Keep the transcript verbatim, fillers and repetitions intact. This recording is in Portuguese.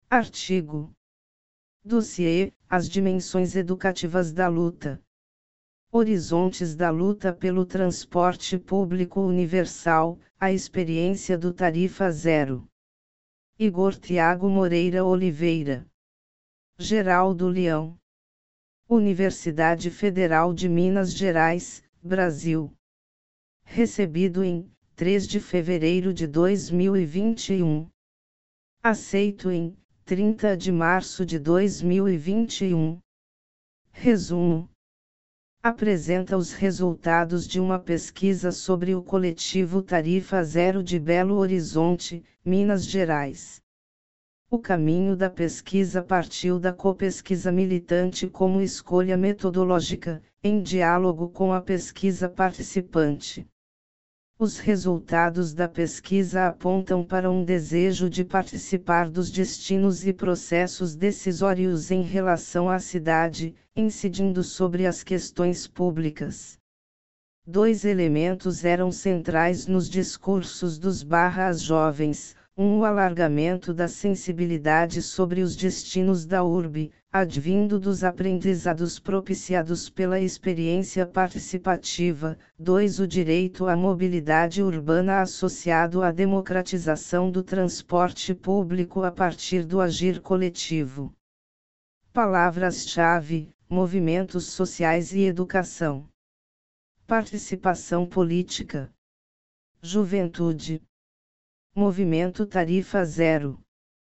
Artigo. Dossiê: as dimensões educativas da luta. Horizontes da luta pelo transporte público universal, a experiência do Tarifa Zero. Igor Thiago Moreira Oliveira. Geraldo Leão. Universidade Federal de Minas Gerais, Brasil. Recebido em três de fevereiro de dois mil e vinte e um. Aceito em trinta de março de dois mil e vinte e um. Resumo. Apresenta os resultados de uma pesquisa sobre o coletivo Tarifa Zero de Belo Horizonte, Minas Gerais. O caminho da pesquisa partiu da copesquisa militante como escolha metodológica, em diálogo com a pesquisa participante. Os resultados da pesquisa apontam para um desejo de participar dos destinos e processos decisórios em relação à cidade, incidindo sobre as questões públicas. Dois elementos eram centrais nos discursos dos barras jovens: um, o alargamento da sensibilidade sobre os destinos da urbe, advindo dos aprendizados propiciados pela experiência participativa; dois, o direito à mobilidade urbana associado à democratização do transporte público a partir do agir coletivo. Palavras-chave: movimentos sociais e educação. Participação política. Juventude. Movimento Tarifa Zero.